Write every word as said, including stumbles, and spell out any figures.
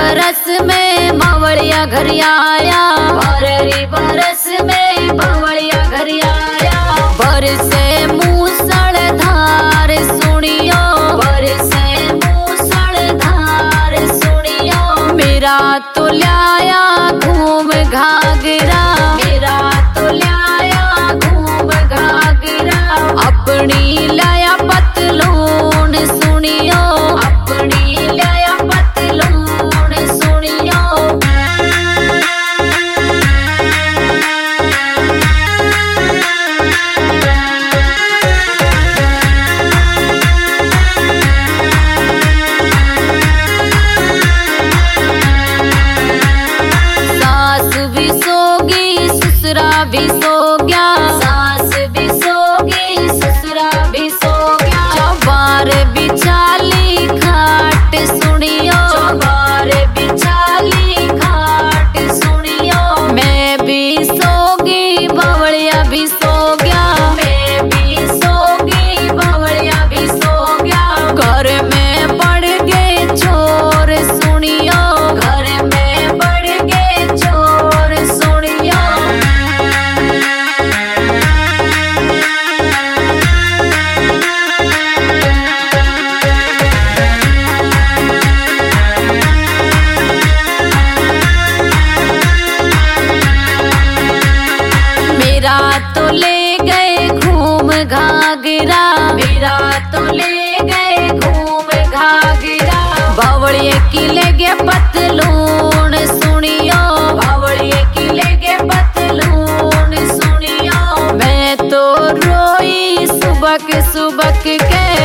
बरस में बावड़िया घर आया, बारहवीं बरस में बावड़िया घर आया। बरसे मूसलाधार सुनियो, बरसे मूसलाधार सुनियो। मेरा तो लाया घूम घाघरा, मेरा तो लाया घूम घाघरा। अपनी लाया पतलून सुनियो, अपनी लाया पतलून सुनियो। सास भी सोगी ससुरा भी सो गया, सास भी सोगी ससुरा भी सो गया। चौबार बिछाली खाट सुनियो, चौबार बिछाली खाट सुनियो। मैं भी सोगी बावड़िया भी सो गया, मैं भी सोगी बावड़िया भी सो गया। घर में पड़ गए चोर सुनियो, घर में पड़ गए चोर सुनियो। मेरा तो ले गए घूम घाघरा, मेरा तो ले गए घूम घाघरा। बावड़िए की ले गए पतलून सुनियो, बावड़िए की ले गए पतलून सुनियो। मैं तो रोई सुबह के सुबह के